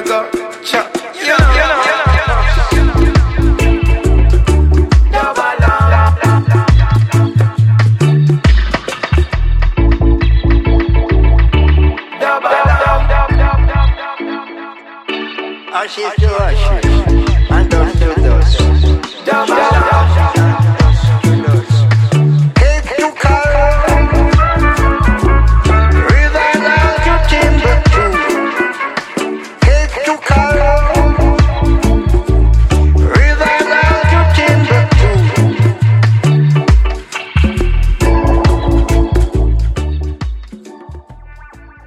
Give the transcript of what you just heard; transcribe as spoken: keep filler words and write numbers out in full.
go. Chop. You know, you know, you know. Ashes to ashes.